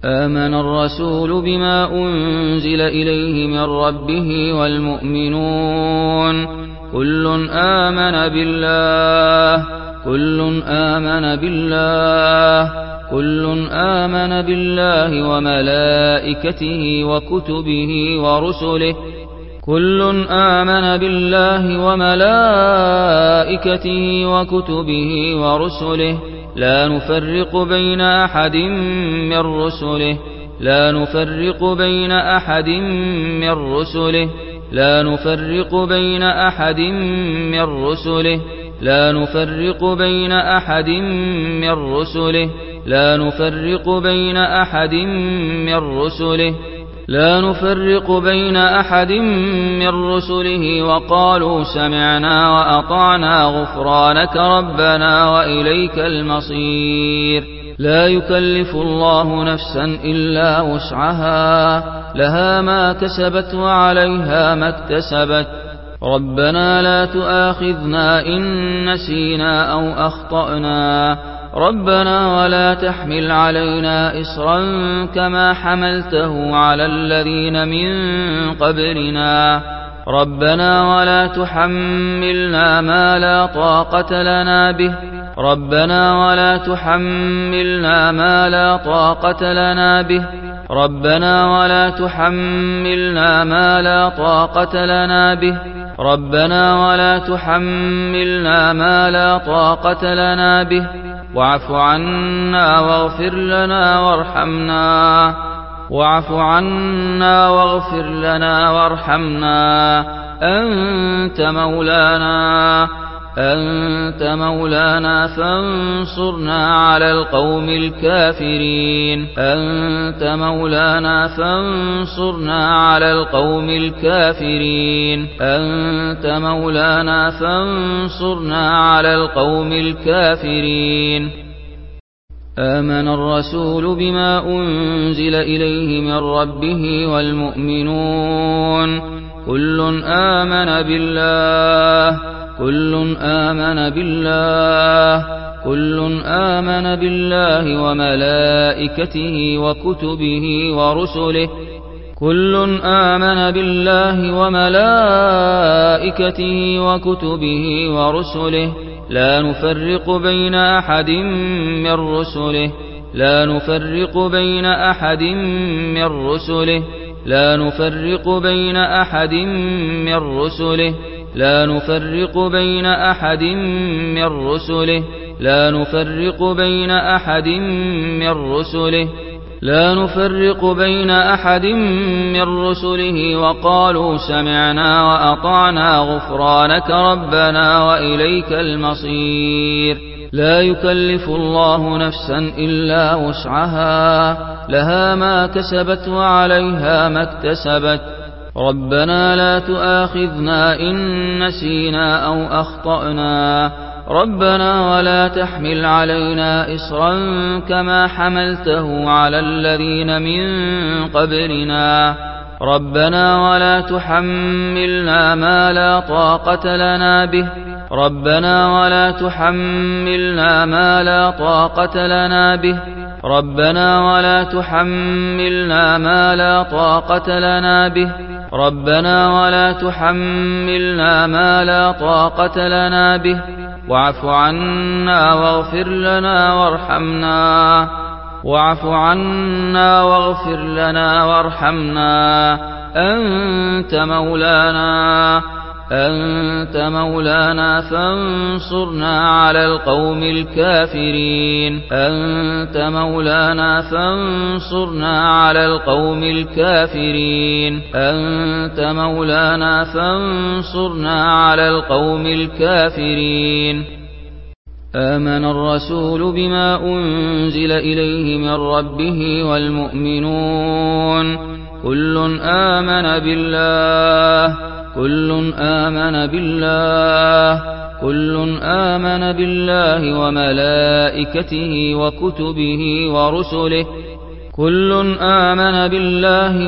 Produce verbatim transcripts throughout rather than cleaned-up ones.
آمن الرسول بما أنزل إليه من ربه والمؤمنون كل آمن بالله كل آمن بالله كل آمن بالله وملائكته وكتبه ورسله كل آمن بالله وملائكته وكتبه ورسله لا نفرق بين أحد من رسله لا نفرق بين أحد من رسله لا نفرق بين أحد من رسله لا نفرق بين أحد من رسله لا نفرق بين أحد من رسله لا نفرق بين أحد من رسله وقالوا سمعنا وأطعنا غفرانك ربنا وإليك المصير لا يكلف الله نفسا إلا وسعها لها ما كسبت وعليها ما اكتسبت ربنا لا تؤاخذنا إن نسينا أو أخطأنا ربنا ولا تحمل علينا إصرا كما حملته على الذين من قبلنا ربنا ولا تحملنا ما لا طاقة لنا به ربنا ولا تحملنا ما لا طاقة لنا به ربنا ولا تحملنا ما لا طاقة لنا به ربنا ولا تحملنا ما لا طاقة لنا به واعف عنا واغفر لنا وارحمنا واعف عنا واغفر لنا وارحمنا أنت مولانا أنت مولانا فانصرنا على القوم الكافرين أنت مولانا فانصرنا على القوم الكافرين أنت مولانا فانصرنا على القوم الكافرين آمن الرسول بما أنزل إليه من ربه والمؤمنون كل آمن بالله كل آمن بالله كل آمن بالله وملائكته وكتبه ورسله كل آمن بالله وملائكته وكتبه ورسله لا نفرق بين أحد من رسله لا نفرق بين أحد من رسله لا نفرق بين أحد من رسله لا نفرق بين أحد من رسله لا نفرق بين أحد من رسله لا نفرق بين أحد من رسله وقالوا سمعنا وأطعنا غفرانك ربنا وإليك المصير لا يكلف الله نفسا إلا وسعها لها ما كسبت وعليها ما اكتسبت ربنا لا تؤاخذنا إن نسينا أو أخطأنا ربنا ولا تحمل علينا إصرا كما حملته على الذين من قبلنا ربنا ولا تحملنا ما لا طاقة لنا به ربنا ولا تحملنا ما لا طاقة لنا به ربنا ولا تحملنا ما لا طاقة لنا به ربنا ولا تحملنا ما لا طاقة لنا به واعف عنا واغفر لنا وارحمنا واعف عنا واغفر لنا وارحمنا أنت مولانا أنت مولانا فانصرنا على القوم الكافرين أنت مولانا فانصرنا على القوم الكافرين أنت مولانا فانصرنا على القوم الكافرين آمن الرسول بما أنزل إليه من ربه والمؤمنون كل آمن بالله كل آمن بالله كل آمن بالله وملائكته وكتبه ورسله كل آمن بالله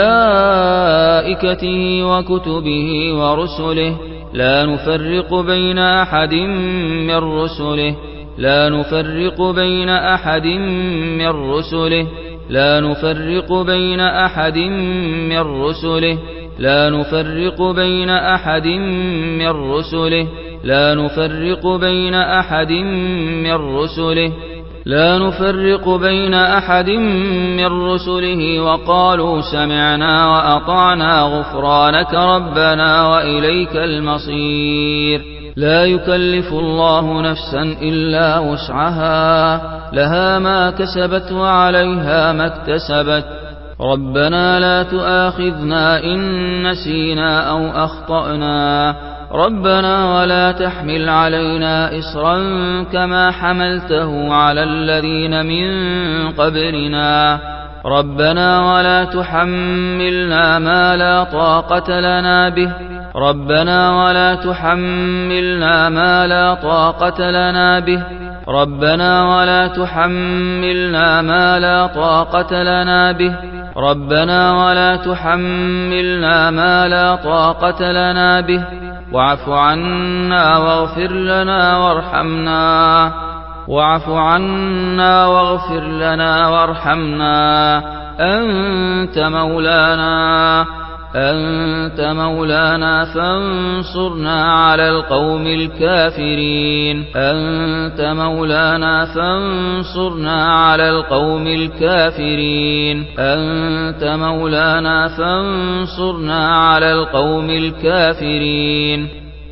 وملائكته وكتبه ورسله لا نفرق بين أحد من رسله لا نفرق بين أحد من رسله لا نفرق بين أحد من رسله لا نفرق بين أحد من رسله لا نفرق بين أحد من رسله لا نفرق بين أحد من رسله وقالوا سمعنا وأطعنا غفرانك ربنا وإليك المصير لا يكلف الله نفسا إلا وسعها لها ما كسبت وعليها ما اكتسبت ربنا لا تؤاخذنا إن نسينا أو أخطأنا ربنا ولا تحمل علينا إصرا كما حملته على الذين من قبلنا ربنا ولا تحملنا ما لا طاقة لنا به ربنا ولا تحملنا ما لا طاقة لنا به ربنا ولا تحملنا ما لا طاقة لنا به ربنا ولا تحملنا ما لا طاقة لنا به واعف عنا واغفر لنا وارحمنا واعف عنا واغفر لنا وارحمنا أنت مولانا أنت مولانا فانصرنا على القوم الكافرين أنت مولانا فانصرنا على القوم الكافرين أنت مولانا فانصرنا على القوم الكافرين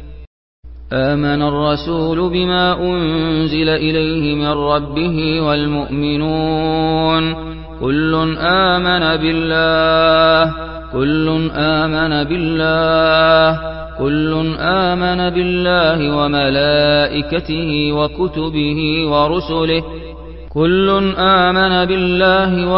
آمن الرسول بما أنزل إليه من ربه والمؤمنون كل آمن بالله كل آمن بالله كل آمن بالله وملائكته وكتبه ورسله كل آمن بالله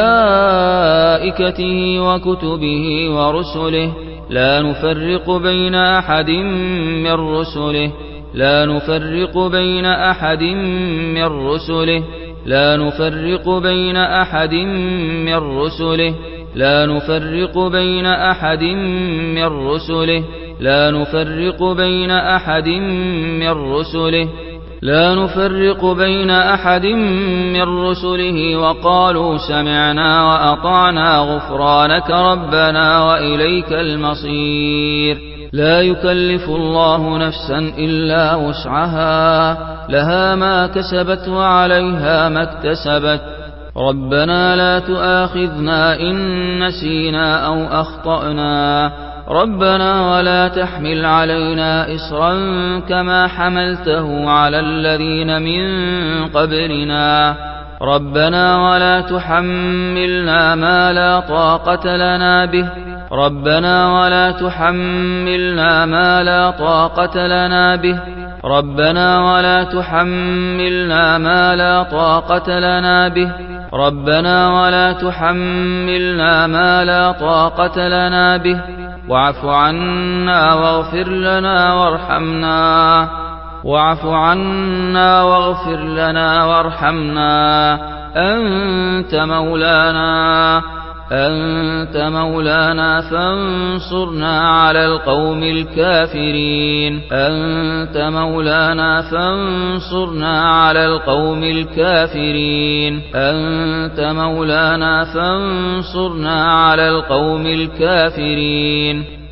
وملائكته وكتبه ورسله لا نفرق بين أحد من رسله لا نفرق بين أحد من رسله لا نفرق بين أحد من رسله لا نفرق بين أحد من رسله لا نفرق بين أحد من رسله لا نفرق بين أحد من رسله وقالوا سمعنا وأطعنا غفرانك ربنا وإليك المصير لا يكلف الله نفسا إلا وسعها لها ما كسبت وعليها ما اكتسبت ربنا لا تؤاخذنا إن نسينا أو أخطأنا ربنا ولا تحمل علينا إصرا كما حملته على الذين من قبلنا ربنا ولا تحملنا ما لا طاقة لنا به ربنا ولا تحملنا ما لا طاقة لنا به ربنا ولا تحملنا ما لا طاقة لنا به ربنا ولا تحملنا ما لا طاقة لنا به واعف عنا واغفر لنا وارحمنا واعف عنا واغفر لنا وارحمنا أنت مولانا أنت مولانا فانصرنا على القوم الكافرين أنت مولانا فانصرنا على القوم الكافرين أنت مولانا فانصرنا على القوم الكافرين